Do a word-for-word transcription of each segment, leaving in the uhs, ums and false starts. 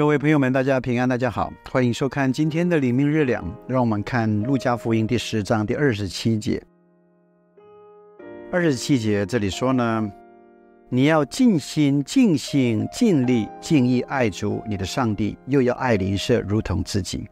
各位朋友们，大家平安，大家好，欢迎收看今天的灵命日粮。让我们看路加福音第十章第二十七节。二十七节这里说呢，你要尽心、尽性、尽力、尽意爱主你的上帝，又要爱邻舍如同自己。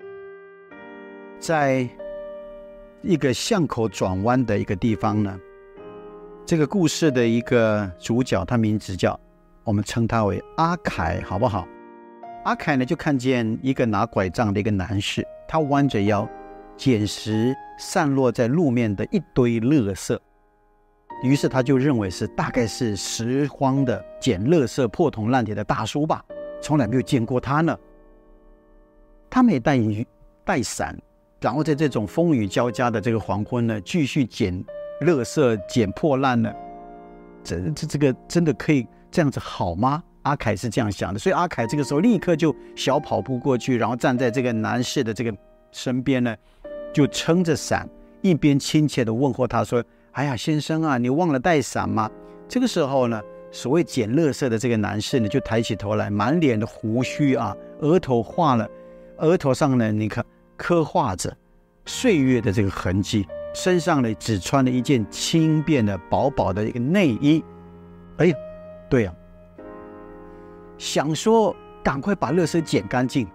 在一个巷口转弯的一个地方呢，这个故事的一个主角，他名字叫，我们称他为阿凯，好不好？阿凯呢，就看见一个拿拐杖的一个男士，他弯着腰捡拾散落在路面的一堆垃圾，于是他就认为是大概是拾荒的捡垃圾破铜烂铁的大叔吧，从来没有见过他呢。他没带带伞，然后在这种风雨交加的这个黄昏呢，继续捡垃圾捡破烂呢，这这这个真的可以这样子好吗？阿凯是这样想的，所以阿凯这个时候立刻就小跑步过去，然后站在这个男士的这个身边呢，就撑着伞，一边亲切的问候他说：哎呀，先生啊，你忘了带伞吗？这个时候呢，所谓捡垃圾的这个男士呢，就抬起头来，满脸的胡须啊，额头画了，额头上呢，你看刻画着岁月的这个痕迹，身上呢只穿了一件轻便的薄薄的一个内衣。哎呀，对啊，想说赶快把垃圾捡干净，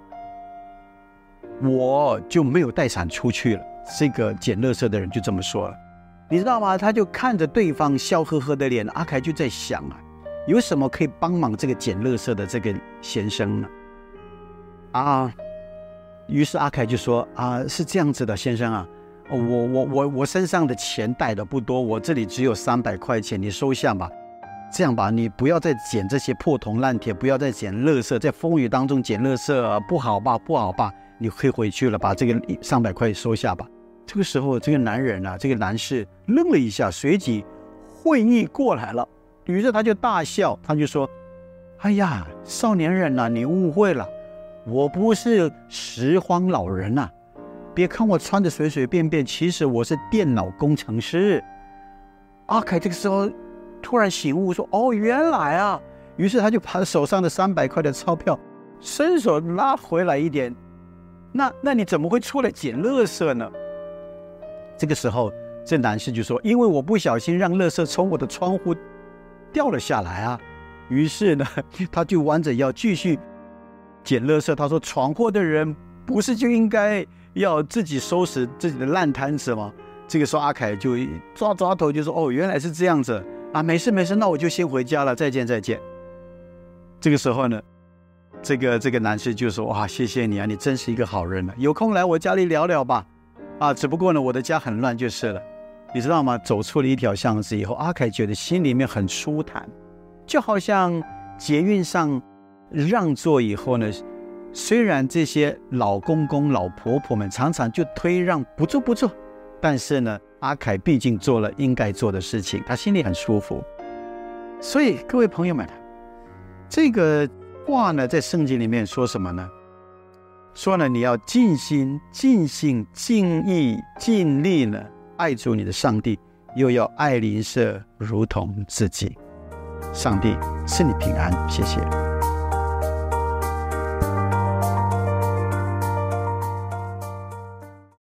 我就没有带伞出去了。这个捡垃圾的人就这么说了，你知道吗？他就看着对方笑呵呵的脸，阿凯就在想啊，有什么可以帮忙这个捡垃圾的这个先生呢？啊，于是阿凯就说啊，是这样子的，先生啊，我我我我身上的钱带的不多，我这里只有三百块钱，你收下吧。这样吧，你不要再捡这些破铜烂铁，不要再捡垃圾，在风雨当中捡垃圾、啊、不好吧，不好吧，你可以回去了，把这个三百块收下吧。这个时候，这个男人啊，这个男士愣了一下，随即会意过来了，于是他就大笑，他就说：哎呀，少年人啊，你误会了，我不是拾荒老人啊，别看我穿着随随便便，其实我是电脑工程师。阿凯这个时候突然醒悟说：哦，原来啊！于是他就把手上的三百块的钞票伸手拉回来一点。那那你怎么会出来捡垃圾呢？这个时候，这男士就说：因为我不小心让垃圾从我的窗户掉了下来啊。于是呢，他就弯着腰继续捡垃圾。他说：闯祸的人不是就应该要自己收拾自己的烂摊子吗？这个时候阿凯就抓抓头就说：哦，原来是这样子啊，没事没事，那我就先回家了，再见再见。这个时候呢，这个这个男士就说：哇，谢谢你啊，你真是一个好人啊，有空来我家里聊聊吧。啊，只不过呢，我的家很乱就是了。你知道吗？走出了一条巷子以后，阿凯觉得心里面很舒坦，就好像捷运上让座以后呢，虽然这些老公公老婆婆们常常就推让不坐不坐，但是呢，阿凯毕竟做了应该做的事情，他心里很舒服。所以各位朋友们，这个话呢，在圣经里面说什么呢？说呢，你要尽心、尽性、尽意、尽力呢，爱主你的上帝，又要爱邻舍如同自己。上帝赐你平安，谢谢。